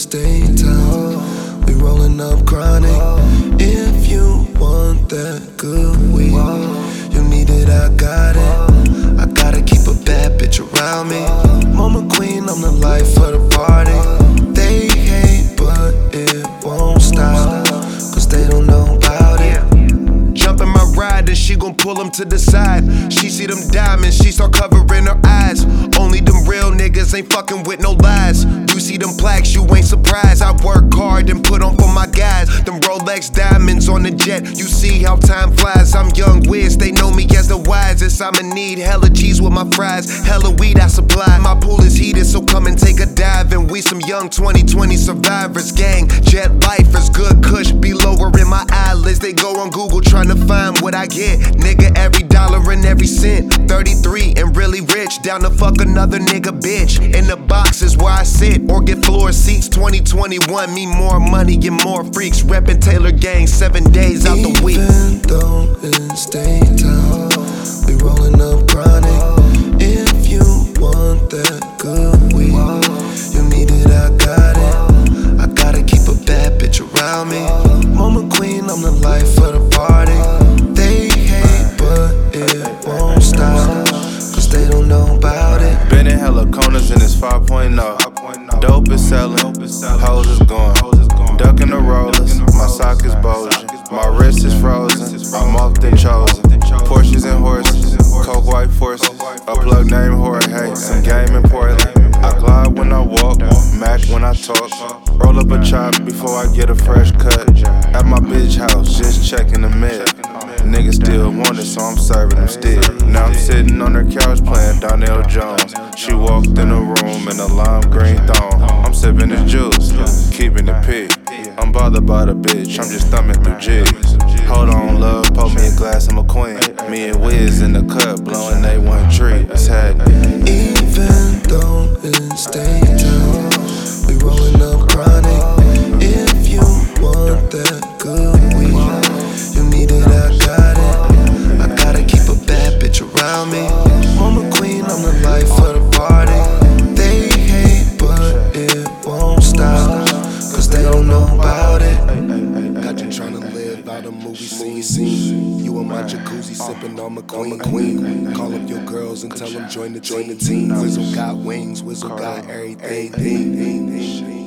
state town. We rolling up chronic. If you want that good weed, you need it, I got it. I gotta keep a bad bitch around me. Mama queen, I'm the life of the party. They hate, but it won't stop, cause they don't know about it. Jump in my ride and she gon' pull them to the side. She see them diamonds, she start covering her eyes. Only them real niggas ain't fucking with no lies. You see them plaques, you ain't surprised. I work hard and put on for my guys. Them Rolex diamonds on the jet, you see how time flies. I'm young Wiz, they know me as the wisest. I'ma need hella cheese with my fries, hella weed I supply. My pool is heated, so come and take a dive. And we some young 2020 survivors. Gang, jet lifers, good kush be lowering my eyelids. They go on Google trying to find what I get. Nigga, every dollar and every cent. 33 and really rich, down to fuck another nigga bitch. In the box is where I sit, or get floor seats. 2021, me more money and more freaks. Reppin' Taylor Gang 7 days out the week. Even though in state town, we rolling up chronic. If you want that good weed, you need it, I got it. I gotta keep a bad bitch around me. Mama queen, I'm the life of the party. They hate, but it won't stop, cause they don't know about it. Been in hella corners and it's 5.0. Dope is selling, hoes is going. Ducking the rollers, my sock is bulging. My wrist is frozen, I'm often chosen. Porsches and horses, coke white forces. A plug named Jorge, some game in Portland. I glide when I walk, Mac when I talk. Roll up a chop before I get a fresh cut. At my bitch house, just checking the mid. Niggas still want it, so I'm serving them still. Now I'm sitting on her couch playing Donnell Jones. She walked in the room in a lime green thong. I'm sipping the juice, keeping it pig. I'm bothered by the bitch, I'm just thumbing through jigs. Hold on, love, pour me a glass, I'm a queen. Me and Wiz in the cut, blowing A1 tree. It's happening. Even though in state town, we rolling up chronic. If you want that good weed, you need it, I got it. I gotta keep a bad bitch around me. Mama queen, I'm the life of the party. They hate, but it won't stop, cause they don't know about it. Got you tryna live out a movie scene. You in my jacuzzi sipping on my queen. Call up your girls and tell them join the team. Wizzle got wings, Wizzle got everything.